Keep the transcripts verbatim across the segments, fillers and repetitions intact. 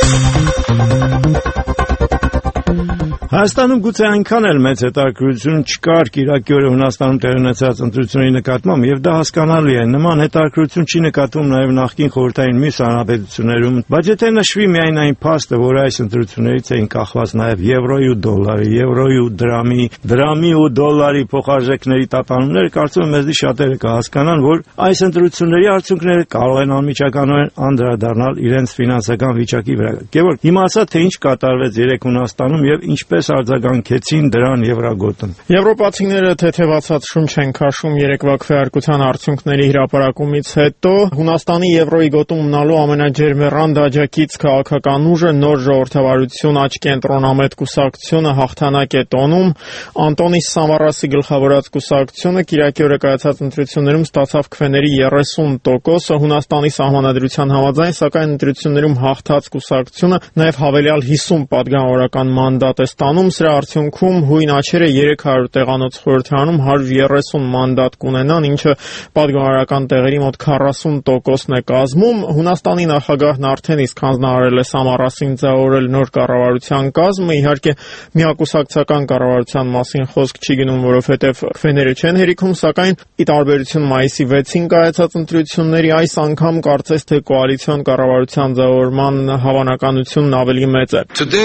Հայաստանում գուցե այնքան էլ մեծ հետաքրքրություն չկար Կիրակի օրը Հունաստանում տեղի ունեցած ընտրությունների նկատմամբ, եւ դա հասկանալի է։ Նման հետաքրքրություն չի նկատվում նաեւ նախկին խորհրդային մյուս հանրապետություններում, բայց եթե նշվի միայն այն փաստը, որ այս ընտրություններից էին կախված նաեւ եվրոյի ու դոլարի, եվրոյի ու դրամի, դրամի ու դոլարի փոխարժեքների տատանումները, կարծում եմ մեզնի շատերը կհասկանան, որ այս ընտրությունների արդյունքները կարող են անմիջականորեն անդրադառնալ իրենց ֆինանսական վիճակի վրա։ Գևորգ, հիմա ասա, թե ինչ կատարվեց երեք Հունաստանում եւ ինչպես արձագանքեցին դրան Եվրագոտում։ Եվրոպացիները թեթևացած շունչ են քաշում երեկվա քվեարկության արդյունքների հրապարակումից հետո։ Հունաստանի Եվրոյի գոտում մնալու ամենաջերմեռանդ աջակից քաղաքական ուժը նոր ժողովրդավարություն աչքի ընտրոնամետ կուսակցությունը հաղթանակ է տոնում։ Անտոնիս Սամարասի գլխավորած կուսակցությունը Կիրակի օրը կայացած ընտրություններում ստացավ քվեների երեսուն տոկոսը Հունաստանի սահմանադրության համաձայն, սակայն ընտրություններում հաղթած կուսակցությունը նաև հավելյալ հիսուն պատգամավորական մանդատ է ստանում, սրա արդյունքում հույն աչերը երեք հարյուր տեղանոց խորհրդարանում հարյուր երեսուն մանդատ կունենան, ինչը պատգամավորական տեղերի մոտ քառասուն տոկոսն է կազմում։ Հունաստանի նախագահն արդեն իսկ հանձնարարել է Սամարասին ձևավորել նոր կառավարության կազմը, իհարկե միակուսակցական կառավարության մասին խոսք չի գնում, որովհետև քվեները չեն հերիքում, սակայն ի տարբերություն մայիսի վեցին կայացած ընտրությունների, այս անգամ կարծես թե կոալիցիոն կառավարության ձևավորման հավանականությունն ավելի մեծ է։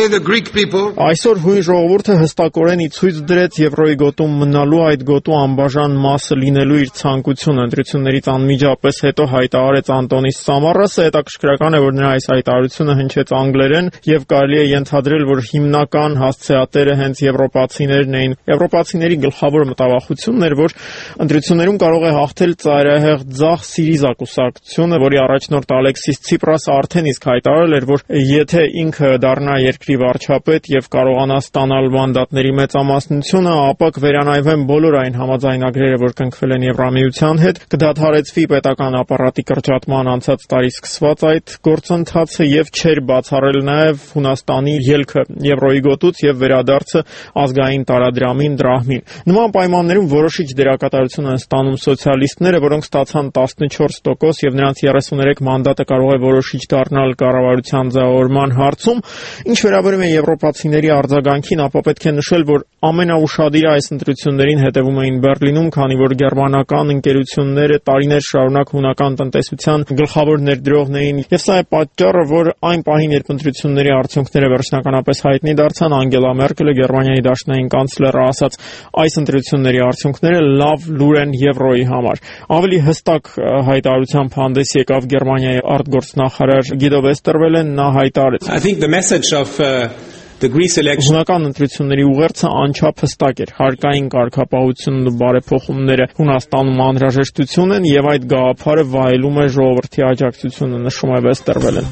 Այսօր հույն ժողովուրդը հստակորեն ի ցույց դրեց Եվրոյի գոտում մնալու, այդ գոտու անբաժան մասը լինելու իր ցանկությունը։ Ընտրություններից անմիջապես հետո հայտարարեց Անտոնիս Սամարասը, հետաքրքրական է, որ նրա այս հայտարարությունը հնչեց անգլերեն եւ կարելի է ենթադրել, որ հիմնական հասցեատերը հենց եվրոպացիներն էին։ Եվրոպացիների գլխավոր մտավախությունն էր, որ ընտրություններում կարող է հաղթել ծայրահեղ ձախ Սիրիզա կուսակցությունը, որի առաջնորդ Ալեքսիս Ցիպրասը արդեն իսկ հայտարարել էր, որ եթե ինքը դառնա երկրի վարչապետ եւ կարողանա ստանալ մանդատների մեծամասնությունը, ապա կվերանայվեն բոլոր այն համաձայնագրերը, որ կնքվել են Եվրամիության հետ, կդադարեցվի պետական ապարատի կրճատման անցած տարի սկսված այդ գործընթացը եւ չէր բացառել նաեւ Հունաստանի ելքը Եվրոյի գոտուց եւ վերադարձը ազգային տարադրամին, դրահմին։ Նման պայմաններում որոշիչ դերակատարություն են ստանում սոցիալիստները, որոնք ստացան տասնչորս տոկոս եւ նրանց երեսուներեք մանդատը կարող է որոշիչ դառնալ կառավարության ձևավորման հարցում։ Ինչ վերաբերում է եվրոպացիների արձագանքին, ապա պետք է նշել, որ ամենաուշադիրը այս ընտրություններին հետևում էին Բեռլինում, քանի որ գերմանական ընկերությունները տարիներ շարունակ հունական տնտեսության գլխավոր ներդրողն էին, եւ սա է պատճառը, որ այն պահին, երբ ընտրությունների արդյունքները վերջնականապես հայտնի դարձան, Անգելա Մերկելը, Գերմանիայի դաշնային կանցլերը, ասաց, այս ընտրությունների արդյունքները լավ լուր են Եվրոյի համար։ Ավելի հստակ հայտարարությամբ հանդես եկավ Գերմանիայի արտգործնախարար Գիդո Վեստերվելեն, նա հայտարարեց. I think the message of uh... Հունական ընտրությունների ուղերձը անչափ հստակ էր։ Հարկային կարգապահությունն ու բարեփոխումները Հունաստանում անհրաժեշտություն են եւ այդ գաղափարը վայելում է ժողովրդի աջակցությունը, նշում է Վեստերվելեն։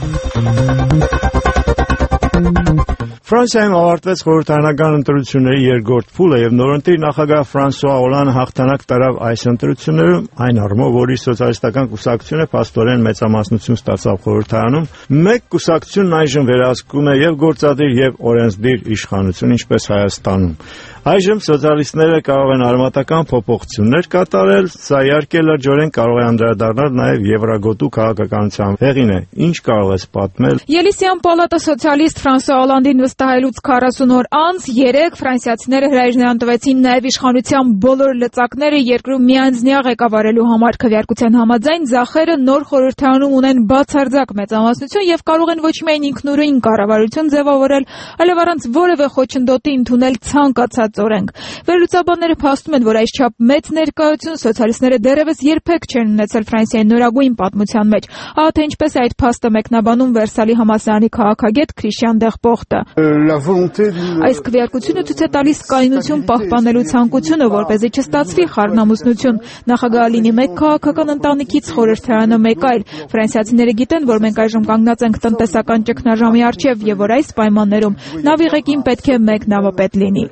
Ֆրանսիայում ավարտվեց խորհրդարանական ընտրությունների երկրորդ փուլը եւ նորընտիր նախագահ Ֆրանսուଆ Օլանդը հաղթանակ տարավ այս ընտրություններում, այն առումով, որ իր սոցիալիստական կուսակցությունը փաստորեն մեծամասնություն ստացավ խորհրդարանում։ Մեկ կուսակցությունն այժմ վերահսկում է եւ գործադիր եւ օրենսդիր իշխանություն, ինչպես Հայաստանում։ Այժմ սոցիալիստները կարող են արմատական փոփոխություններ կատարել, սա իհարկե լրջորեն կարող է անդրադառնալ նաև Եվրագոտու քաղաքականության հեղին է։ Ինչ կարող ես պատմել։ Ելիսեան պալատը սոցիալիստ Ֆրանսուଆ Օլանդին վստահելուց քառասուն օր անց երեք ֆրանսիացիները հրաժարական տվեցին նաև իշխանության բոլոր լծակները երկրում միանձնյա ղեկավարելու համար։ Քվեարկության համաձայն ձախերը նոր խորհրդարանում ունեն բացարձակ մեծամասնություն եւ կարող են ոչ միայն ինքնուրույն կառավարություն ձևավորել, այլև առանց որևէ խոչընդոտի ընդունել ցանկացած օրենք։ Վերլուծաբանները փաստում են, որ այսչափ մեծ ներկայություն սոցիալիստները դեռևս երբեք չեն ունեցել Ֆրանսիայի նորագույն պատմության մեջ։ Ահա թե ինչպես է այդ փաստը մեկնաբանում Վերսալի համալսարանի քաղաքագետ Քրիշյան Դեղպոխտը։ Այս քվեարկությունը ցույց է տալիս կայունություն պահպանելու ցանկությունը, որպեսզի չստացվի խառնամուսնություն։ Նախագահը լինի մեկ քաղաքական ընտանիքից, խորհրդարանը մեկ այլ։ Ֆրանսիացիները գիտեն, որ մենք այժմ կանգնած ենք տնտեսական ճգնաժամի առջև եւ որ այս պայմաններում նավի ղեկին պետք է մեկ նավապետ լինի։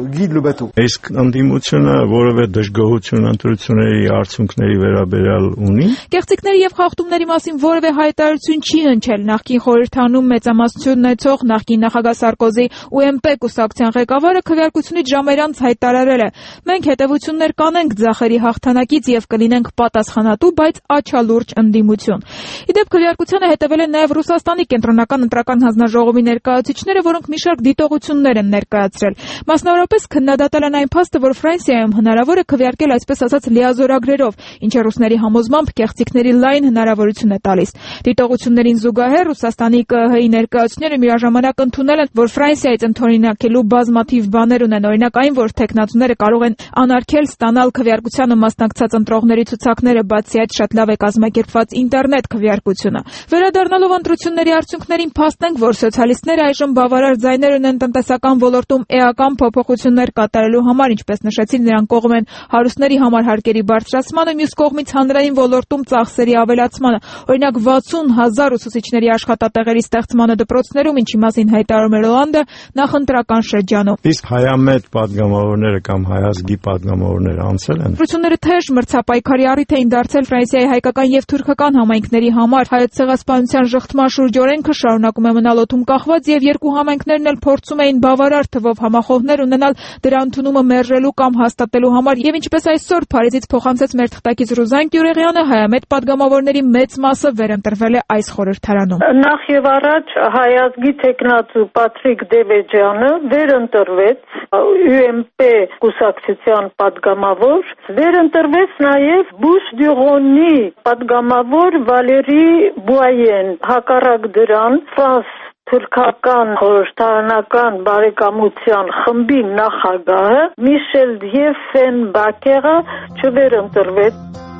գիլուբետու։ Իսկ ընդդիմությունը որևէ դժգոհություն ընտրությունների արդյունքների վերաբերյալ ունի։ Կեղծիքների եւ խախտումների մասին որևէ հայտարարություն չի հնչել նախկին խորհրդանում մեծամասնություն ունեցող նախկին նախագահ Սարկոզի ու էմ պի կուսակցության ղեկավարը քվեարկությունից ժամեր անց հայտարարել է. «Մենք հետևություններ կանենք ձախերի հաղթանակից եւ կլինենք պատասխանատու, բայց աչալուրջ ընդդիմություն»։ Իդեպ քվեարկությանը հետևել են նաեւ Ռուսաստանի կենտրոնական ընտրական հանձնաժողովի ներկայացուցիչները, որոնք մի շարք դիտողություններ են ներկայացրել։ Մասնավորապես քննադատել են այն փաստը, որ Ֆրանսիայում հնարավոր է քվեարկել այսպես ասած լիազորագրերով, ինչը ռուսների համոզմամբ կեղծիքների լայն հնարավորություն է տալիս։ Դիտողություններին զուգահեռ Ռուսաստանի կը հը-ի ներկայացուցիչները միաժամանակ ընդունել են, որ Ֆրանսիայից ընդօրինակելու բազմաթիվ բաներ ունեն, օրինակ այն, որ տեխնացուները կարող են անարգել ստանալ քվեարկությանը մասնակցած ընտրողների ցուցակները, բացի այդ շատ լավ է կազմակերպված ինտերնետ քվեարկությունը։ Վերադառնալով ընտրությունների արդյունքներին փաստենք, որ սոցիալիստները այժմ բավարար ձայներ ունեն տնտեսական ոլորտում էական փոփոխություններ կատարելու համար, ինչպես նշեցի, նրանք կողմ են հարուստների համար հարկերի բարձրացմանը, մյուս կողմից հանրային ոլորտում ծախսերի ավելացմանը, օրինակ վաթսուն հազար ուսուցիչների աշխատատեղերի ստեղծմանը դպրոցներում, ինչի մասին հայտարարում է Ռոլանդը նախընտրական շրջանում։ Իսկ հայամետ падգամավորները կամ հայազգի падգամավորները անցել են։ Ընտրությունները թեժ մրցապայքարի առիթ էին դարձել Ֆրանսիայի հայկական եւ թուրքական համայնքների համար։ Հայոց ցեղասպանության շղթման շուրջ օրենքը շարունակում է մնալ օդում կախված եւ երկու համայնքներն էլ փորձում էին բավարար թվով համախոհներ ունենալ դրա ընդունումը մերժելու կամ հաստատելու համար, եւ ինչպես այսօր Փարիզից փոխանցեց մեր թղթակից Ռուզան Կյուրեղյանը, հայամետ падգամավորների մեծ մասը վերընտրվել է այս խորհրդարանում։ Նախ եւ առաջ հայազգի տեխնացու Պատրիկ Դևեջյանը վերընտրվեց յու էմ պի կուսակցության падգամավոր, վերընտրվեց նաեւ Բուշ-դյուրոնի падգամավոր Վալերի Բուայեն, հակառակ դրան Ֆրանս թուրքական խորհրդարանական բարեկամության խմբի նախագահը Միշել Դիեֆենբակերը չվերընտրվեց։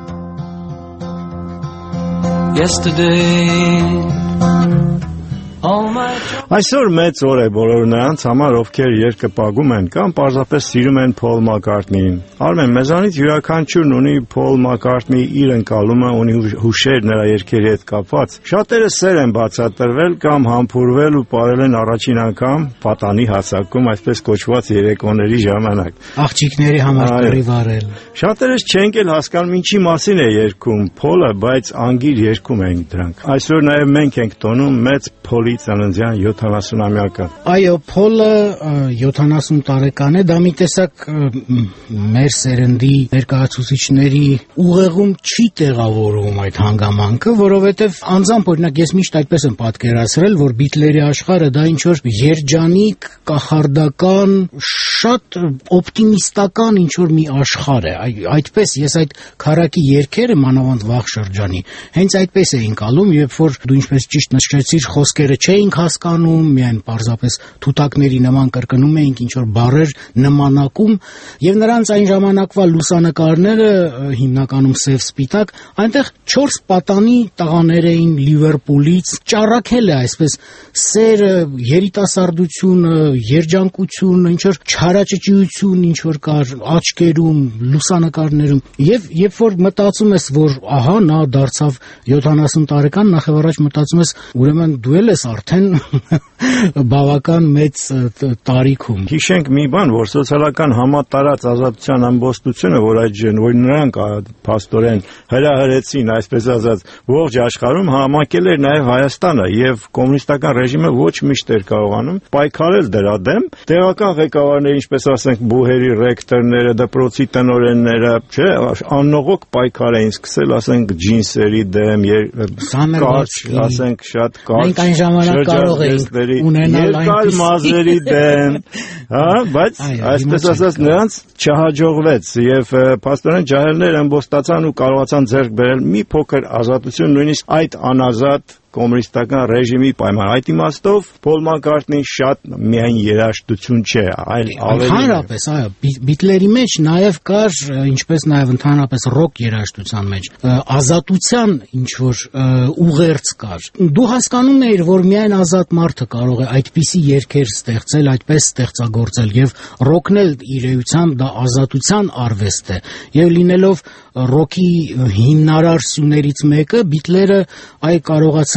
Այսօր մեծ օր է բոլոր նրանց համար, ովքեր երկպագում են կամ պարզապես սիրում են Փոլ Մակքարթնիին։ Արմեն, մեզանից յուրաքանչյուրն ունի Փոլ Մակքարթնիի իր ընկալումը, ունի հուշեր նրա երգերի հետ կապված։ Շատերը սեր են բացատրվել կամ համբուրվել ու ապրել են առաջին անգամ պատանի հացակում, այսպես կոչված երեկոների ժամանակ։ Աղջիկների համար կռիվ արել։ Շատերս չենք էլ հասկանում ինչի մասին է երգում Փոլը, բայց անգիր երգում են դրանք։ Այսօր նաև մենք ենք տոնում մեծ Փոլի ծննդյան յոթանասունամյակը։ Այո, Փոլը յոթանասուն տարեկան է, դա մի տեսակ մեր սերնդի ներկայացուցիչների ուղեղում չի տեղավորում այդ հանգամանքը, որովհետև անձամբ օրինակ ես միշտ այդպես եմ պատկերացրել, որ Բիթլերի աշխարհը դա ինչ որ երջանիկ, կախարդական, շատ օպտիմիստական ինչ որ մի աշխարհ է։ Այդպես ես այդ քարակի երգերը մանավանդ վաղ շրջանի հենց այդպես էին կալում, երբ որ դու ինչպես ճիշտ նշեցիր, խոսքերը չէինք հասկանում, միայն պարզապես թութակների նման կրկնում էինք ինչ որ բառեր նմանակում, եւ նրանց այն ժամանակվա լուսանկարները հիմնականում սև-սպիտակ, այնտեղ չորս պատանի տղաներ էին Լիվերպուլից, ճառակել է այսպես սերը, երիտասարդությունը, երջանկությունը, ինչ որ չարաճճիություն, ինչ որ կար աչքերում, լուսանկարներում, եւ երբ որ մտածում ես, որ ահա նա դարձավ յոթանասուն տարեկան, նախ եւ առաջ մտածում ես, ուրեմն դու էլ ես արդեն բավական մեծ տարիքում։ Հիշենք մի բան, որ սոցիալական համատարած ազատության ամբողջությունը, որ այդ ժեն, որ նրանք փաստորեն հրահրեցին, այսպես ասած, ողջ աշխարհում համակել էր նաև Հայաստանը, եւ կոմունիստական ռեժիմը ոչ միշտ էր կարողանում պայքարել դրա դեմ։ Տեղական ղեկավարները, ինչպես ասենք, բուհերի ռեկտորները, դպրոցի տնօրենները, չէ, աննողոք պայքար էին սկսել, ասենք, ջինսերի դեմ, կարճ, ասենք, շատ կարճ այն ժամանակ կարող էինք ունենալ երկար մազերի դեմ, հա, բայց այսպես ասած նրանց չհաջողվեց եւ փաստորեն ջահելները ըմբոստացան ու կարողացան ձեռք բերել մի փոքր ազատություն, նույնիսկ այդ անազատ կոմունիստական ռեժիմի պայման։ Այդ իմաստով Փոլ Մակքարթնին շատ միայն երաժշտություն չէ, այլ ավելի ընդհանրապես, այո, Բիթլերի մեջ նաև կար, ինչպես նաև ընդհանրապես ռոք երաժշտության մեջ, ազատության ինչ որ ուղերձ կար։ Դու հասկանում էիր, որ միայն ազատ մարդը կարող է այդպիսի երգեր ստեղծել, այդպես ստեղծագործել, եւ ռոքն էլ իր էությամբ դա ազատության արվեստ է։ Եվ լինելով ռոքի հիմնարար սյուներից մեկը, Բիթլերը այ կարողացան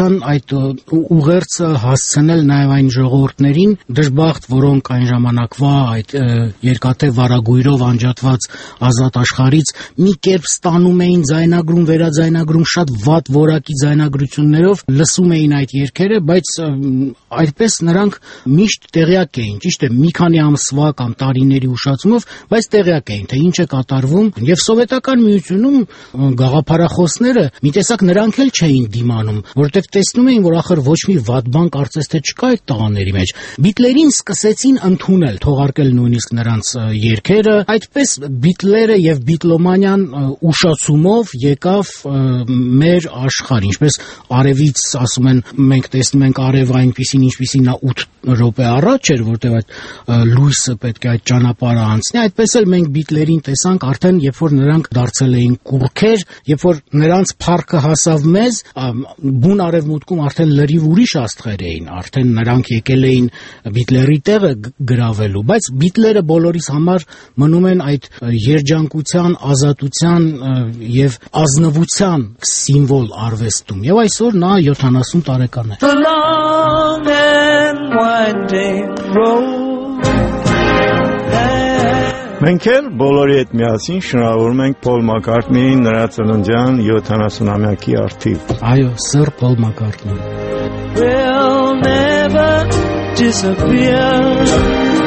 կարողացան այդ ուղերձը հասցնել նաև այն ժողովուրդներին, դժբախտ, որոնք այն ժամանակվա այդ երկաթե վարագույրով անջատված ազատ աշխարհից մի կերպ ստանում էին ձայնագրում, վերաձայնագրում, շատ վատ որակի ձայնագրություններով լսում էին այդ երգերը, բայց այդպես նրանք միշտ տեղյակ էին, ճիշտ է, մի քանի ամսվա կամ տարիների ուշացումով, բայց տեղյակ էին, թե ինչ է կատարվում, եւ սովետական միությունում գաղափարախոսները մի տեսակ նրանք էլ չէին դիմանում, որովհետեւ տեսնում էին, որ ախր ոչ մի վատ բան կարծես թե չկա այդ տղաների մեջ։ Բիթլերին սկսեցին ընդունել, թողարկել նույնիսկ նրանց երգերը, այդպես Բիթլերը եւ բիթլոմանիան ուշացումով եկավ մեր աշխարհ, ինչպես արևից ասում են, մենք տեսնում ենք արևը այնպիսին, ինչպիսին նա ութ րոպե առաջ էր, որտեղ այդ լույսը պետք է այդ ճանապարհը անցնի, այդպես էլ մենք Բիթլերին տեսանք արդեն, երբ որ նրանք դարձել էին կուռքեր, երբ որ նրանց փառքը հասավ մեզ, բուն արևմուտքում արդեն լրիվ ուրիշ աստղեր էին, արդեն նրանք եկել էին Բիթլերի տեղը գրավելու, բայց Բիթլերը բոլորիս համար մնում են այդ երջանկության, ազատության եւ ազնվության սիմվոլ արվեստում, եւ այսօր նա յոթանասուն տարեկան է։ Մենք էլ բոլորի հետ միասին շնորհավորում ենք Փոլ Մակքարթնիին նրա ծննդյան յոթանասունամյակի առթիվ։ Այո, Սըր Փոլ Մակքարթնի։ Will never disappear.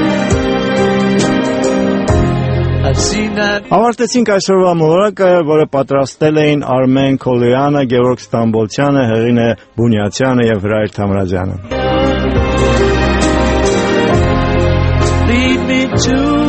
Ավարտեցինք այսօրվա մոլորակը, որը պատրաստել էին Արմեն Քոլոյանը, Գևորգ Ստամբոլցյանը, Հեղինե Բունյացյանը եւ Հրայր Թամրազյանը։